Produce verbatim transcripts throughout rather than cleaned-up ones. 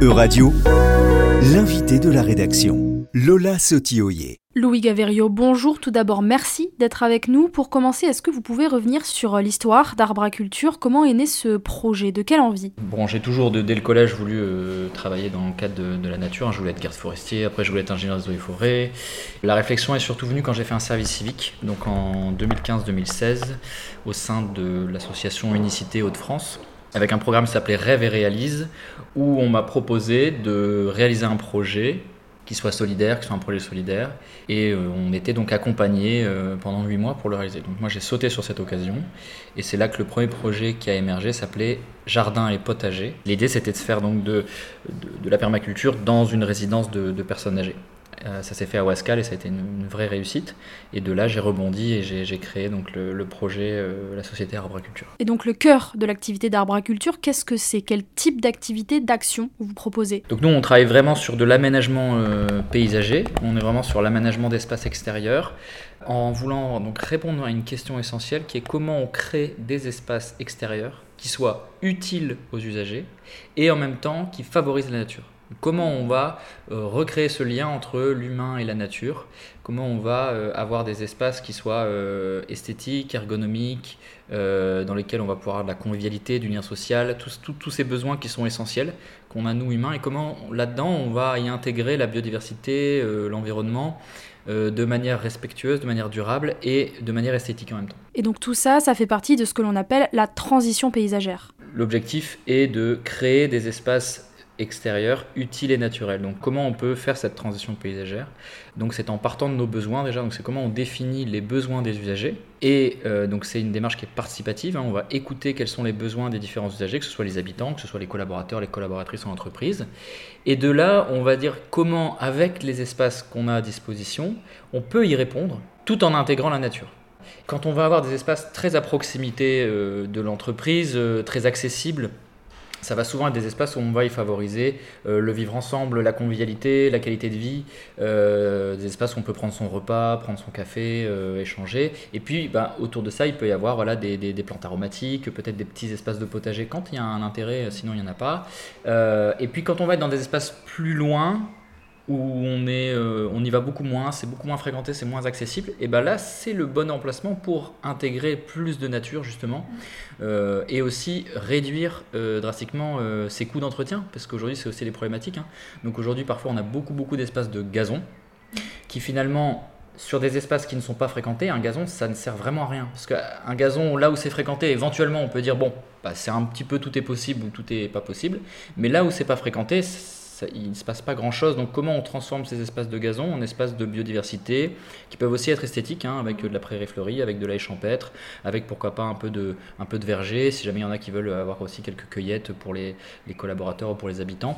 Euradio, l'invité de la rédaction, Lola Sotioyer. Louis Gaverio, bonjour. Tout d'abord, merci d'être avec nous. Pour commencer, est-ce que vous pouvez revenir sur l'histoire d'Arbraculture ? Comment est né ce projet ? De quelle envie ? Bon, j'ai toujours, de, dès le collège, voulu euh, travailler dans le cadre de, de la nature. Je voulais être garde forestier, après je voulais être ingénieur des eaux et forêts. La réflexion est surtout venue quand j'ai fait un service civique, donc en deux mille quinze deux mille seize, au sein de l'association Unicité Hauts-de-France, avec un programme qui s'appelait Rêve et Réalise, où on m'a proposé de réaliser un projet qui soit solidaire, qui soit un projet solidaire. Et euh, on était donc accompagnés euh, pendant huit mois pour le réaliser. Donc moi j'ai sauté sur cette occasion, et c'est là que le premier projet qui a émergé s'appelait Jardin et potager. L'idée c'était de faire donc de, de, de la permaculture dans une résidence de, de personnes âgées. Euh, ça s'est fait à Ouascal et ça a été une, une vraie réussite. Et de là, j'ai rebondi et j'ai, j'ai créé donc le, le projet, euh, la société Arbraculture. Et donc le cœur de l'activité d'Arbraculture, qu'est-ce que c'est ? Quel type d'activité, d'action vous proposez ? Donc nous, on travaille vraiment sur de l'aménagement euh, paysager. On est vraiment sur l'aménagement d'espaces extérieurs, en voulant donc répondre à une question essentielle qui est comment on crée des espaces extérieurs qui soient utiles aux usagers et en même temps qui favorisent la nature. Comment on va euh, recréer ce lien entre l'humain et la nature ? Comment on va euh, avoir des espaces qui soient euh, esthétiques, ergonomiques, euh, dans lesquels on va pouvoir avoir de la convivialité, du lien social, tous, tous, tous ces besoins qui sont essentiels, qu'on a nous humains, et comment là-dedans on va y intégrer la biodiversité, euh, l'environnement, euh, de manière respectueuse, de manière durable et de manière esthétique en même temps. Et donc tout ça, ça fait partie de ce que l'on appelle la transition paysagère. L'objectif est de créer des espaces extérieur, utile et naturel. Donc comment on peut faire cette transition paysagère ? Donc c'est en partant de nos besoins déjà, donc c'est comment on définit les besoins des usagers, et euh, donc c'est une démarche qui est participative, hein. On va écouter quels sont les besoins des différents usagers, que ce soit les habitants, que ce soit les collaborateurs, les collaboratrices en entreprise, et de là on va dire comment avec les espaces qu'on a à disposition, on peut y répondre tout en intégrant la nature. Quand on va avoir des espaces très à proximité euh, de l'entreprise, euh, très accessibles, ça va souvent être des espaces où on va y favoriser euh, le vivre ensemble, la convivialité, la qualité de vie, euh, des espaces où on peut prendre son repas, prendre son café, euh, échanger. Et puis bah, autour de ça, il peut y avoir voilà, des, des, des plantes aromatiques, peut-être des petits espaces de potager quand il y a un intérêt, sinon il n'y en a pas. Euh, et puis quand on va être dans des espaces plus loin, où on, est, euh, on y va beaucoup moins, c'est beaucoup moins fréquenté, c'est moins accessible, et bien là c'est le bon emplacement pour intégrer plus de nature justement, euh, et aussi réduire euh, drastiquement euh, ses coûts d'entretien, parce qu'aujourd'hui c'est aussi des problématiques, hein. Donc aujourd'hui parfois on a beaucoup beaucoup d'espaces de gazon, qui finalement sur des espaces qui ne sont pas fréquentés, un gazon ça ne sert vraiment à rien, parce qu'un gazon là où c'est fréquenté, éventuellement on peut dire bon, bah, c'est un petit peu tout est possible ou tout est pas possible, mais là où c'est pas fréquenté, Ça, il ne se passe pas grand-chose. Donc comment on transforme ces espaces de gazon en espaces de biodiversité qui peuvent aussi être esthétiques, hein, avec de la prairie fleurie, avec de la haie champêtre, avec pourquoi pas un peu de, un peu de verger, si jamais il y en a qui veulent avoir aussi quelques cueillettes pour les, les collaborateurs ou pour les habitants.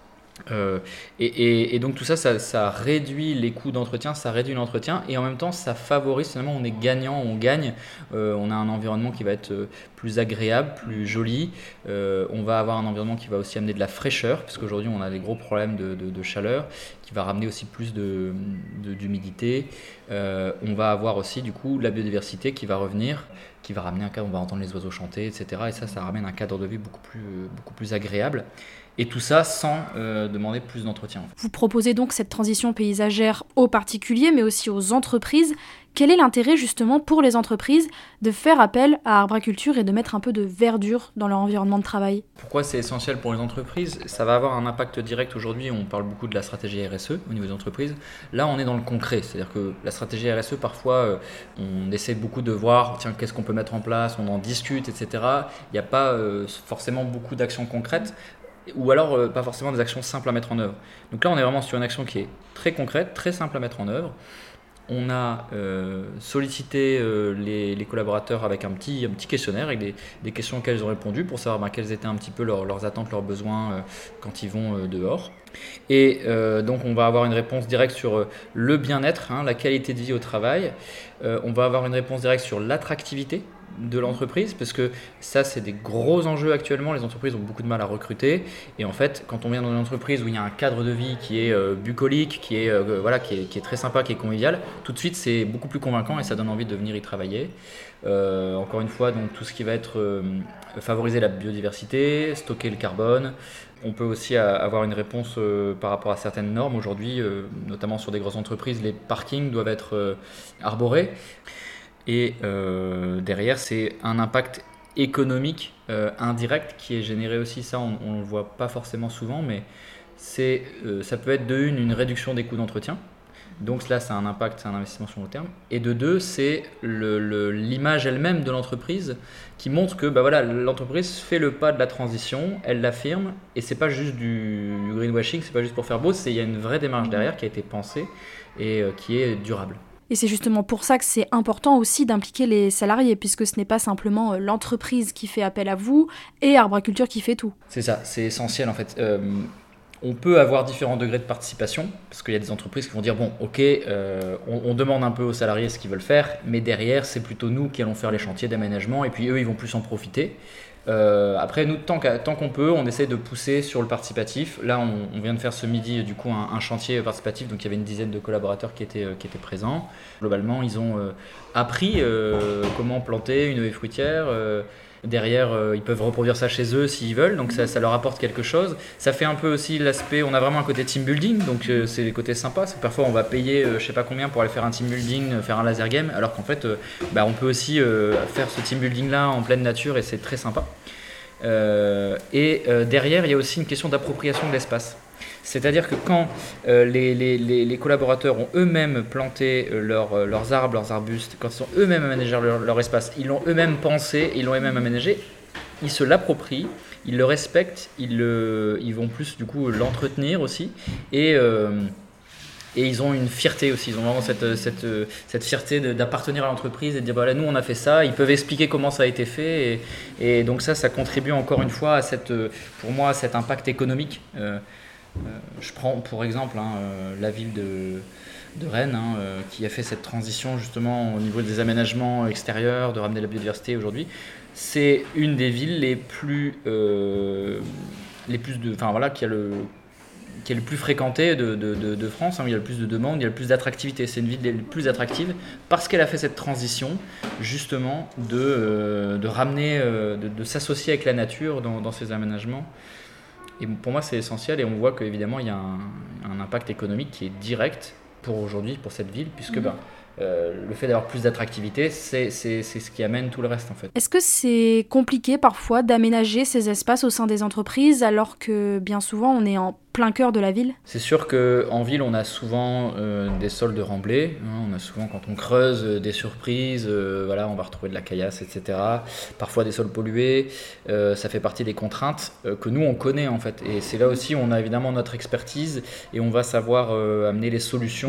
Euh, et, et, et donc tout ça, ça, ça réduit les coûts d'entretien, ça réduit l'entretien, et en même temps ça favorise, finalement on est gagnant, on gagne, euh, on a un environnement qui va être plus agréable, plus joli, euh, on va avoir un environnement qui va aussi amener de la fraîcheur, parce qu'aujourd'hui on a des gros problèmes de, de, de chaleur, qui va ramener aussi plus de, de, d'humidité, euh, on va avoir aussi du coup la biodiversité qui va revenir, qui va ramener un cadre, on va entendre les oiseaux chanter, et cetera. Et ça, ça ramène un cadre de vie beaucoup plus, beaucoup plus agréable. Et tout ça sans euh, demander plus d'entretien. En fait. Vous proposez donc cette transition paysagère aux particuliers, mais aussi aux entreprises. Quel est l'intérêt justement pour les entreprises de faire appel à Arbraculture et de mettre un peu de verdure dans leur environnement de travail ? Pourquoi c'est essentiel pour les entreprises ? Ça va avoir un impact direct aujourd'hui. On parle beaucoup de la stratégie R S E au niveau des entreprises. Là, on est dans le concret. C'est-à-dire que la stratégie R S E, parfois, euh, on essaie beaucoup de voir tiens, qu'est-ce qu'on peut mettre en place, on en discute, et cetera. Il n'y a pas euh, forcément beaucoup d'actions concrètes. Ou alors euh, pas forcément des actions simples à mettre en œuvre. Donc là on est vraiment sur une action qui est très concrète, très simple à mettre en œuvre. On a euh, sollicité euh, les, les collaborateurs avec un petit, un petit questionnaire, avec des, des questions auxquelles ils ont répondu pour savoir bah, quelles étaient un petit peu leur, leurs attentes, leurs besoins euh, quand ils vont euh, dehors. Et euh, donc on va avoir une réponse directe sur euh, le bien-être, hein, la qualité de vie au travail. Euh, on va avoir une réponse directe sur l'attractivité de l'entreprise, parce que ça, c'est des gros enjeux actuellement. Les entreprises ont beaucoup de mal à recruter. Et en fait, quand on vient dans une entreprise où il y a un cadre de vie qui est euh, bucolique, qui est, euh, voilà, qui, est, qui est très sympa, qui est convivial, tout de suite, c'est beaucoup plus convaincant et ça donne envie de venir y travailler. Euh, encore une fois, donc, tout ce qui va être euh, favoriser la biodiversité, stocker le carbone. On peut aussi avoir une réponse euh, par rapport à certaines normes. Aujourd'hui, euh, notamment sur des grosses entreprises, les parkings doivent être euh, arborés. Et euh, derrière, c'est un impact économique euh, indirect qui est généré aussi. Ça, on ne le voit pas forcément souvent, mais c'est, euh, ça peut être de une, une réduction des coûts d'entretien. Donc là, ça a un impact, c'est un investissement sur le long terme. Et de deux, c'est le, le, l'image elle-même de l'entreprise qui montre que bah voilà, l'entreprise fait le pas de la transition, elle l'affirme, et c'est pas juste du, du greenwashing, c'est pas juste pour faire beau, c'est, il y a une vraie démarche derrière qui a été pensée et euh, qui est durable. Et c'est justement pour ça que c'est important aussi d'impliquer les salariés, puisque ce n'est pas simplement l'entreprise qui fait appel à vous et Arbraculture qui fait tout. C'est ça, c'est essentiel en fait. Euh, on peut avoir différents degrés de participation, parce qu'il y a des entreprises qui vont dire, bon, ok, euh, on, on demande un peu aux salariés ce qu'ils veulent faire, mais derrière, c'est plutôt nous qui allons faire les chantiers d'aménagement, et puis eux, ils vont plus en profiter. Euh, après, nous, tant, tant qu'on peut, on essaie de pousser sur le participatif. Là, on, on vient de faire ce midi du coup un, un chantier participatif, donc il y avait une dizaine de collaborateurs qui étaient, euh, qui étaient présents. Globalement, ils ont euh, appris euh, comment planter une haie fruitière. Euh, derrière, euh, ils peuvent reproduire ça chez eux s'ils veulent, donc ça, ça leur apporte quelque chose. Ça fait un peu aussi l'aspect, on a vraiment un côté team building, donc euh, c'est les côtés sympas. C'est que parfois, on va payer euh, je sais pas combien pour aller faire un team building, euh, faire un laser game, alors qu'en fait, euh, bah, on peut aussi euh, faire ce team building là en pleine nature et c'est très sympa. Euh, et euh, derrière, il y a aussi une question d'appropriation de l'espace. C'est-à-dire que quand euh, les, les, les collaborateurs ont eux-mêmes planté euh, leur, euh, leurs arbres, leurs arbustes, quand ils ont eux-mêmes aménagé leur, leur espace, ils l'ont eux-mêmes pensé, ils l'ont eux-mêmes aménagé, ils se l'approprient, ils le respectent, ils, le, ils vont plus du coup l'entretenir aussi, et, euh, et ils ont une fierté aussi, ils ont vraiment cette, cette, cette fierté de, d'appartenir à l'entreprise et de dire voilà, nous on a fait ça, ils peuvent expliquer comment ça a été fait, et, et donc ça, ça contribue encore une fois à cette, pour moi, à cet impact économique. Euh, Euh, je prends pour exemple hein, euh, la ville de, de Rennes hein, euh, qui a fait cette transition justement au niveau des aménagements extérieurs, de ramener la biodiversité aujourd'hui. C'est une des villes les plus, euh, les plus de, enfin voilà, qui a le, qui est le plus fréquentée de, de, de, de France, hein, où il y a le plus de demandes, il y a le plus d'attractivité. C'est une ville les plus attractive parce qu'elle a fait cette transition justement de, euh, de ramener, euh, de, de s'associer avec la nature dans, dans ces aménagements. Et pour moi, c'est essentiel et on voit qu'évidemment, il y a un, un impact économique qui est direct pour aujourd'hui, pour cette ville, puisque mmh. ben, euh, le fait d'avoir plus d'attractivité, c'est, c'est, c'est ce qui amène tout le reste en fait. Est-ce que c'est compliqué parfois d'aménager ces espaces au sein des entreprises alors que bien souvent on est en plein cœur de la ville ? C'est sûr qu'en ville, on a souvent euh, des sols de remblai. Hein, on a souvent, quand on creuse, euh, des surprises. Euh, voilà, on va retrouver de la caillasse, et cetera. Parfois des sols pollués. Euh, ça fait partie des contraintes euh, que nous, on connaît en fait. Et c'est là aussi où on a évidemment notre expertise et on va savoir euh, amener les solutions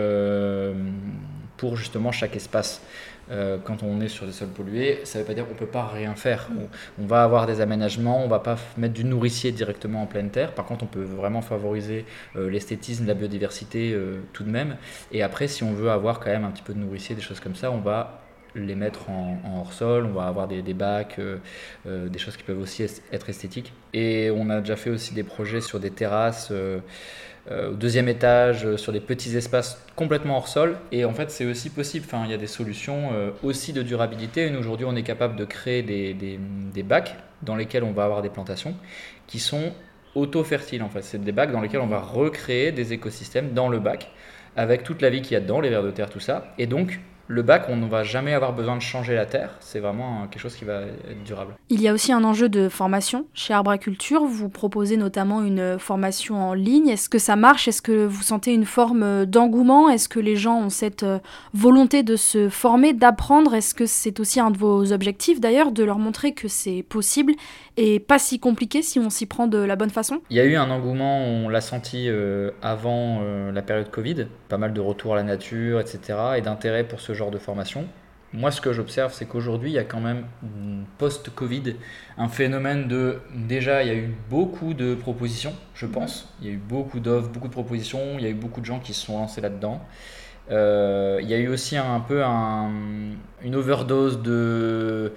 euh, pour justement chaque espace. Euh, quand on est sur des sols pollués, ça ne veut pas dire qu'on ne peut pas rien faire. On, on va avoir des aménagements, on ne va pas mettre du nourricier directement en pleine terre. Par contre, on peut vraiment favoriser euh, l'esthétisme, la biodiversité euh, tout de même. Et après, si on veut avoir quand même un petit peu de nourricier, des choses comme ça, on va les mettre en, en hors-sol, on va avoir des, des bacs, euh, euh, des choses qui peuvent aussi être esthétiques. Et on a déjà fait aussi des projets sur des terrasses, euh, euh, au deuxième étage, euh, sur des petits espaces complètement hors sol. Et en fait, c'est aussi possible. Enfin, il y a des solutions euh, aussi de durabilité. Et nous, aujourd'hui, on est capable de créer des, des, des bacs dans lesquels on va avoir des plantations qui sont auto-fertiles. En fait, c'est des bacs dans lesquels on va recréer des écosystèmes dans le bac avec toute la vie qu'il y a dedans, les vers de terre, tout ça. Et donc, le bac, on ne va jamais avoir besoin de changer la terre. C'est vraiment quelque chose qui va être durable. Il y a aussi un enjeu de formation chez Arbraculture. Vous proposez notamment une formation en ligne. Est-ce que ça marche ? Est-ce que vous sentez une forme d'engouement ? Est-ce que les gens ont cette volonté de se former, d'apprendre ? Est-ce que c'est aussi un de vos objectifs d'ailleurs, de leur montrer que c'est possible et pas si compliqué si on s'y prend de la bonne façon ? Il y a eu un engouement, on l'a senti euh, avant euh, la période Covid. Pas mal de retours à la nature, et cetera. Et d'intérêt pour ce genre de formation. Moi, ce que j'observe, c'est qu'aujourd'hui, il y a quand même, post-Covid, un phénomène de... Déjà, il y a eu beaucoup de propositions, je pense. Il y a eu beaucoup d'offres, beaucoup de propositions. Il y a eu beaucoup de gens qui se sont lancés là-dedans. Euh, il y a eu aussi un, un peu un, une overdose de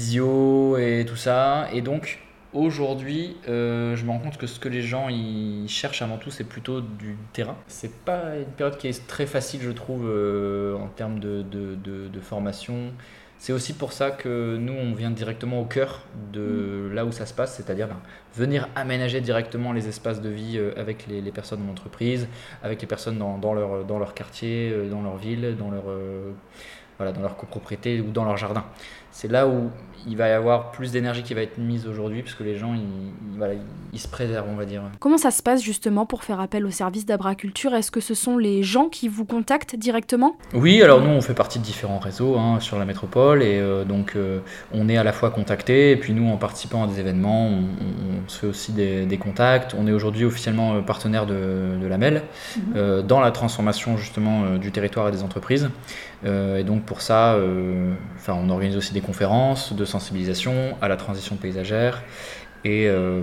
visio et tout ça. Et donc, aujourd'hui, euh, je me rends compte que ce que les gens ils cherchent avant tout, c'est plutôt du terrain. C'est pas une période qui est très facile, je trouve, euh, en termes de, de, de, de formation. C'est aussi pour ça que nous, on vient directement au cœur de là où ça se passe, c'est-à-dire ben, venir aménager directement les espaces de vie euh, avec les, les personnes en entreprise, avec les personnes dans, dans, leur, dans leur quartier, euh, dans leur ville, dans leur, euh, voilà, dans leur copropriété ou dans leur jardin. C'est là où il va y avoir plus d'énergie qui va être mise aujourd'hui, parce que les gens, ils, ils, voilà, ils se préservent, on va dire. Comment ça se passe justement pour faire appel au service d'Abraculture ? Est-ce que ce sont les gens qui vous contactent directement ? Oui, alors nous, on fait partie de différents réseaux hein, sur la métropole, et euh, donc euh, on est à la fois contacté, et puis nous, en participant à des événements, on, on, on se fait aussi des, des contacts. On est aujourd'hui officiellement partenaire de, de l'A M E L, mmh. euh, dans la transformation justement euh, du territoire et des entreprises. Euh, et donc pour ça, euh, on organise aussi des conférences de sensibilisation à la transition paysagère et, euh,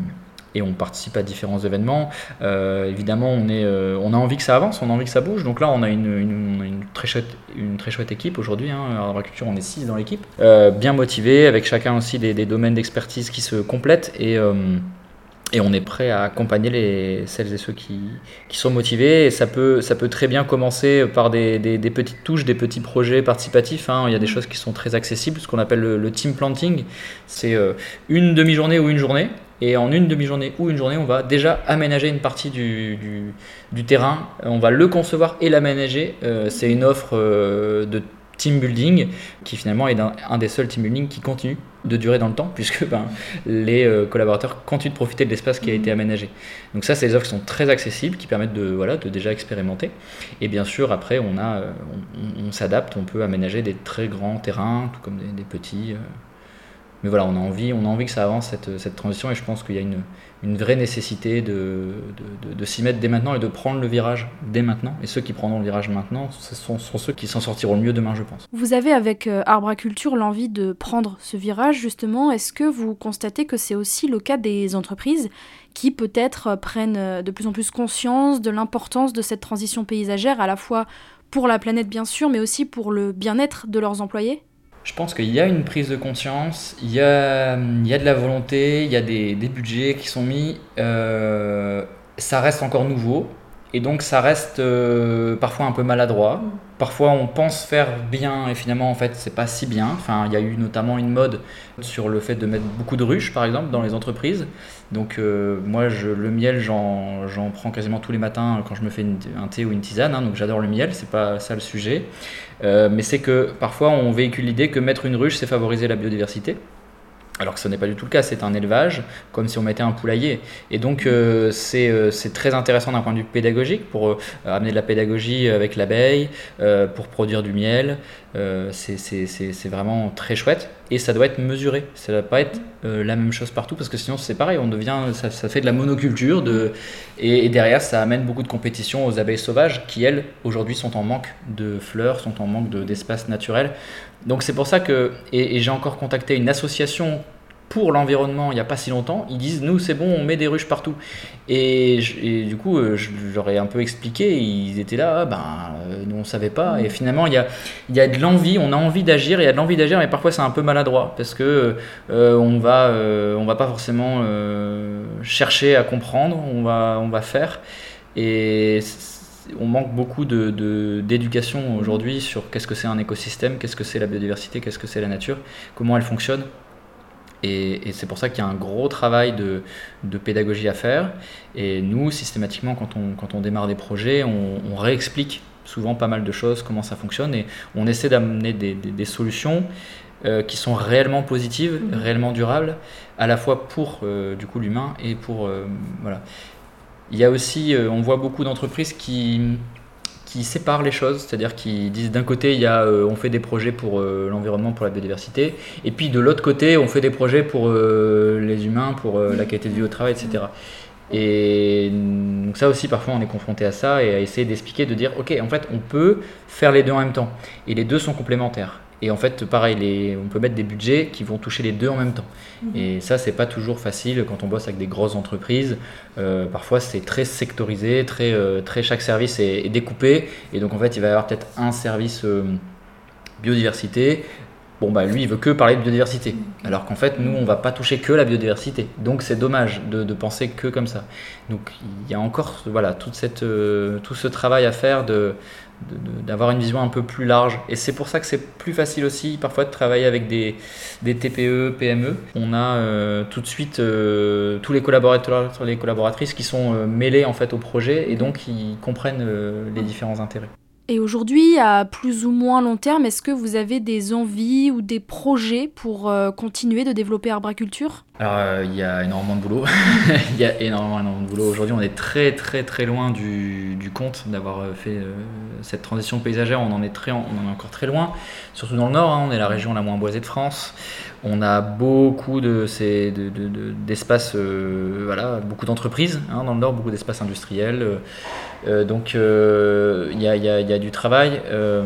et on participe à différents événements. Euh, évidemment, on, est, euh, on a envie que ça avance, on a envie que ça bouge. Donc là, on a une, une, une, très, chouette, une très chouette équipe aujourd'hui. Hein. À Abraculture, on est six dans l'équipe, euh, bien motivés, avec chacun aussi des, des domaines d'expertise qui se complètent. Et, euh, Et on est prêt à accompagner les, celles et ceux qui, qui sont motivés. Et ça peut, ça peut très bien commencer par des, des, des petites touches, des petits projets participatifs. Hein. Il y a des choses qui sont très accessibles, ce qu'on appelle le, le team planting. C'est euh, une demi-journée ou une journée. Et en une demi-journée ou une journée, on va déjà aménager une partie du, du, du terrain. On va le concevoir et l'aménager. Euh, c'est une offre euh, de team building qui finalement est un, un des seuls team building qui continue de durer dans le temps, puisque ben, les euh, collaborateurs continuent de profiter de l'espace qui a été aménagé. Donc ça, c'est des offres qui sont très accessibles, qui permettent de, voilà, de déjà expérimenter. Et bien sûr, après, on, a, euh, on, on s'adapte, on peut aménager des très grands terrains, tout comme des, des petits. Euh. Mais voilà, on a envie, on a envie que ça avance, cette, cette transition, et je pense qu'il y a une, une vraie nécessité de, de, de, de s'y mettre dès maintenant et de prendre le virage dès maintenant. Et ceux qui prendront le virage maintenant, ce sont, sont ceux qui s'en sortiront le mieux demain, je pense. Vous avez avec euh, Arbraculture l'envie de prendre ce virage, justement. Est-ce que vous constatez que c'est aussi le cas des entreprises qui peut-être prennent de plus en plus conscience de l'importance de cette transition paysagère, à la fois pour la planète bien sûr, mais aussi pour le bien-être de leurs employés ? Je pense qu'il y a une prise de conscience, il y a, il y a de la volonté, il y a des, des budgets qui sont mis. Euh, ça reste encore nouveau et donc ça reste euh, parfois un peu maladroit. Parfois on pense faire bien et finalement en fait c'est pas si bien. Enfin, il y a eu notamment une mode sur le fait de mettre beaucoup de ruches par exemple dans les entreprises. Donc euh, moi je, le miel j'en, j'en prends quasiment tous les matins quand je me fais une, un thé ou une tisane, hein, donc j'adore le miel, c'est pas ça le sujet. Euh, mais c'est que parfois on véhicule l'idée que mettre une ruche c'est favoriser la biodiversité. Alors que ce n'est pas du tout le cas, c'est un élevage, comme si on mettait un poulailler. Et donc euh, c'est, euh, c'est très intéressant d'un point de vue pédagogique, pour euh, amener de la pédagogie avec l'abeille, euh, pour produire du miel. Euh, c'est, c'est, c'est, c'est vraiment très chouette. Et ça doit être mesuré, ça ne doit pas être euh, la même chose partout, parce que sinon c'est pareil, on devient, ça, ça fait de la monoculture, de, et, et derrière ça amène beaucoup de compétition aux abeilles sauvages, qui elles, aujourd'hui, sont en manque de fleurs, sont en manque de, d'espace naturel. Donc c'est pour ça que, et, et j'ai encore contacté une association pour l'environnement il n'y a pas si longtemps, ils disent nous c'est bon, on met des ruches partout. Et, et du coup je leur ai un peu expliqué, ils étaient là, ah, ben nous on savait pas. Et finalement il y a, il y a de l'envie, on a envie d'agir, il y a de l'envie d'agir, mais parfois c'est un peu maladroit parce que euh, on va, euh, on va pas forcément euh, chercher à comprendre, on va, on va faire. Et on manque beaucoup de, de, d'éducation aujourd'hui sur qu'est-ce que c'est un écosystème, qu'est-ce que c'est la biodiversité, qu'est-ce que c'est la nature, comment elle fonctionne. Et, et c'est pour ça qu'il y a un gros travail de, de pédagogie à faire. Et nous, systématiquement, quand on, quand on démarre des projets, on, on réexplique souvent pas mal de choses, comment ça fonctionne. Et on essaie d'amener des, des, des solutions euh, qui sont réellement positives, mmh. réellement durables, à la fois pour euh, du coup, l'humain et pour... Euh, voilà. Il y a aussi, euh, on voit beaucoup d'entreprises qui... qui séparent les choses, c'est-à-dire qui disent d'un côté il y a, euh, on fait des projets pour euh, l'environnement, pour la biodiversité, et puis de l'autre côté on fait des projets pour euh, les humains, pour euh, la qualité de vie au travail, et cetera. Et donc ça aussi parfois on est confronté à ça et à essayer d'expliquer, de dire ok en fait on peut faire les deux en même temps et les deux sont complémentaires. Et en fait, pareil, les, on peut mettre des budgets qui vont toucher les deux en même temps. Mmh. Et ça, c'est pas toujours facile quand on bosse avec des grosses entreprises. Euh, parfois, c'est très sectorisé, très, euh, très, chaque service est, est découpé. Et donc, en fait, il va y avoir peut-être un service euh, biodiversité. Bon, bah, lui, il veut que parler de biodiversité. Alors qu'en fait, nous, on va pas toucher que la biodiversité. Donc, c'est dommage de, de penser que comme ça. Donc, il y a encore voilà, toute cette, euh, tout ce travail à faire de, de, de, d'avoir une vision un peu plus large. Et c'est pour ça que c'est plus facile aussi, parfois, de travailler avec des, des T P E, P M E. On a euh, tout de suite euh, tous les collaborateurs, les collaboratrices qui sont euh, mêlés en fait, au projet et donc ils comprennent euh, les différents intérêts. Et aujourd'hui, à plus ou moins long terme, est-ce que vous avez des envies ou des projets pour euh, continuer de développer Arbraculture ? Alors, euh, il y a énormément de boulot. Il y a énormément, énormément de boulot. Aujourd'hui, on est très, très, très loin du, du compte d'avoir fait euh, cette transition paysagère. On en est très, on en est encore très loin. Surtout dans le Nord, hein, on est la région la moins boisée de France. On a beaucoup de, ces, de, de, de, d'espaces, euh, voilà, beaucoup d'entreprises hein, dans le Nord, beaucoup d'espaces industriels. Euh, donc, il euh, y, a, y, a, y a du travail. Euh,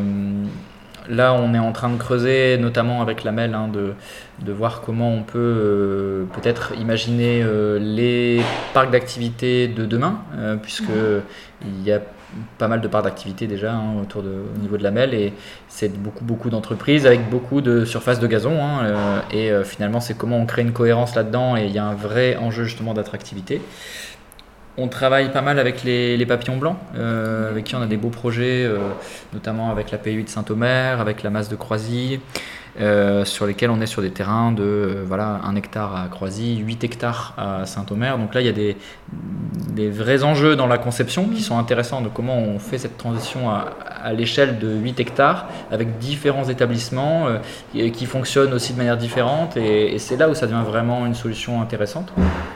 là, on est en train de creuser, notamment avec la M E L, hein, de, de voir comment on peut euh, peut-être imaginer euh, les parcs d'activités de demain, euh, puisqu'il y a pas mal de parts d'activité déjà hein, autour de, au niveau de la M E L et c'est beaucoup beaucoup d'entreprises avec beaucoup de surfaces de gazon hein, euh, et euh, finalement c'est comment on crée une cohérence là-dedans et il y a un vrai enjeu justement d'attractivité. On travaille pas mal avec les, les papillons blancs, euh, avec qui on a des beaux projets, euh, notamment avec la P U de Saint-Omer, avec la masse de Croisy, euh, sur lesquels on est sur des terrains de euh, voilà, un hectare à Croisy, huit hectares à Saint-Omer. Donc là, il y a des, des vrais enjeux dans la conception qui sont intéressants de comment on fait cette transition à, à l'échelle de huit hectares avec différents établissements euh, qui fonctionnent aussi de manière différente. Et, et c'est là où ça devient vraiment une solution intéressante.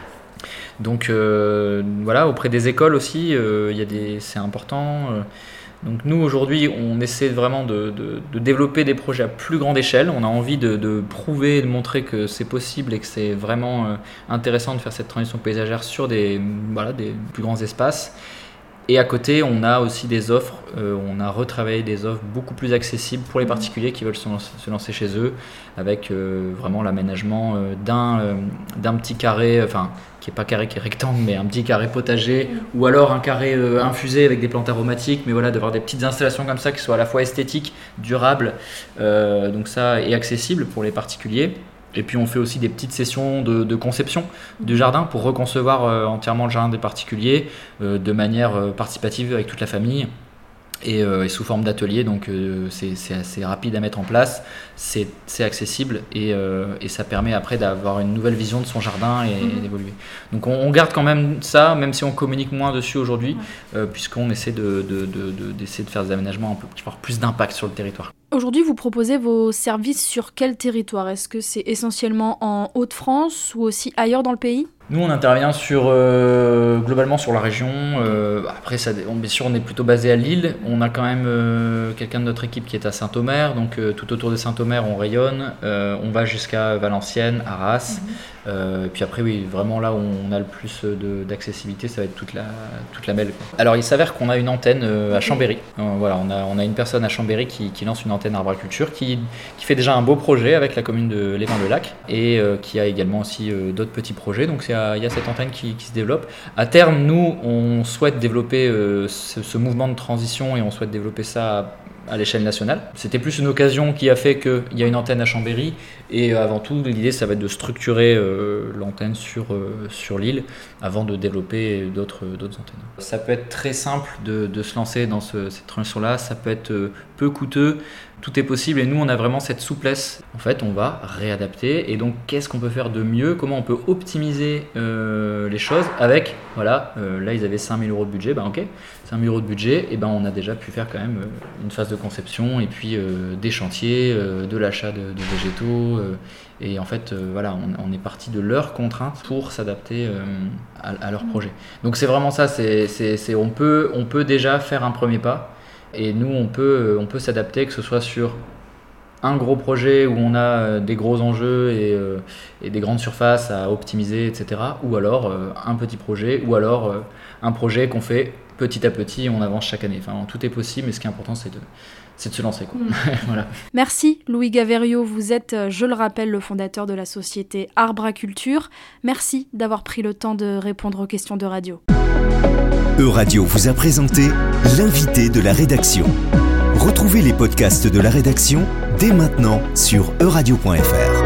Donc euh, voilà, auprès des écoles aussi, euh, y a des, c'est important. Euh, donc nous aujourd'hui, on essaie vraiment de, de, de développer des projets à plus grande échelle. On a envie de, de prouver, de montrer que c'est possible et que c'est vraiment euh, intéressant de faire cette transition paysagère sur des, voilà, des plus grands espaces. Et à côté, on a aussi des offres, euh, on a retravaillé des offres beaucoup plus accessibles pour les particuliers qui veulent se lancer, se lancer chez eux, avec euh, vraiment l'aménagement euh, d'un, euh, d'un petit carré, enfin, qui n'est pas carré, qui est rectangle, mais un petit carré potager, ou alors un carré euh, infusé avec des plantes aromatiques, mais voilà, d'avoir des petites installations comme ça qui soient à la fois esthétiques, durables, euh, donc ça, et accessibles pour les particuliers. Et puis on fait aussi des petites sessions de, de conception du jardin pour reconcevoir euh, entièrement le jardin des particuliers euh, de manière euh, participative avec toute la famille et, euh, et sous forme d'atelier. Donc euh, c'est, c'est assez rapide à mettre en place, c'est, c'est accessible et, euh, et ça permet après d'avoir une nouvelle vision de son jardin et, mmh. et d'évoluer. Donc on, on garde quand même ça, même si on communique moins dessus aujourd'hui, euh, puisqu'on essaie de, de, de, de, d'essayer de faire des aménagements un peu, qui vont avoir plus d'impact sur le territoire. Aujourd'hui, vous proposez vos services sur quel territoire ? Est-ce que c'est essentiellement en Hauts-de-France ou aussi ailleurs dans le pays ? Nous, on intervient sur, euh, globalement sur la région. Euh, après, ça, on, bien sûr, on est plutôt basé à Lille. On a quand même euh, quelqu'un de notre équipe qui est à Saint-Omer. Donc, euh, tout autour de Saint-Omer, on rayonne. Euh, on va jusqu'à Valenciennes, Arras. Mm-hmm. Euh, et puis après, oui, vraiment là où on a le plus de, d'accessibilité, ça va être toute la, toute la M E L, quoi. Alors, il s'avère qu'on a une antenne euh, à Chambéry. Euh, voilà, on a, on a une personne à Chambéry qui, qui lance une antenne Arbraculture, qui, qui fait déjà un beau projet avec la commune de Lévin-le-Lac et euh, qui a également aussi euh, d'autres petits projets. Donc, c'est il y a cette antenne qui, qui se développe. À terme, nous, on souhaite développer euh, ce, ce mouvement de transition et on souhaite développer ça à, à l'échelle nationale. C'était plus une occasion qui a fait qu'il y a une antenne à Chambéry et avant tout, l'idée, ça va être de structurer euh, l'antenne sur, euh, sur l'île avant de développer d'autres, d'autres antennes. Ça peut être très simple de, de se lancer dans ce, cette transition-là, ça peut être euh, peu coûteux, tout est possible et nous on a vraiment cette souplesse. En fait on va réadapter et donc qu'est-ce qu'on peut faire de mieux, comment on peut optimiser euh, les choses avec, voilà, euh, là ils avaient cinq mille euros de budget, ben ok, cinq mille euros de budget, et ben on a déjà pu faire quand même euh, une phase de conception et puis euh, des chantiers, euh, de l'achat de, de végétaux euh, et en fait euh, voilà, on, on est parti de leurs contraintes pour s'adapter euh, à, à leur projet. Donc c'est vraiment ça, c'est, c'est, c'est, on, peut, on peut déjà faire un premier pas. Et nous, on peut, on peut s'adapter, que ce soit sur un gros projet où on a des gros enjeux et, euh, et des grandes surfaces à optimiser, et cetera. Ou alors euh, un petit projet, ou alors euh, un projet qu'on fait petit à petit, on avance chaque année. Enfin, tout est possible, mais ce qui est important, c'est de, c'est de se lancer, quoi. Mmh. Voilà. Merci Louis Gaverio, vous êtes, je le rappelle, le fondateur de la société Arbraculture. Merci d'avoir pris le temps de répondre aux questions de radio. Euradio vous a présenté l'invité de la rédaction. Retrouvez les podcasts de la rédaction dès maintenant sur euradio point f r.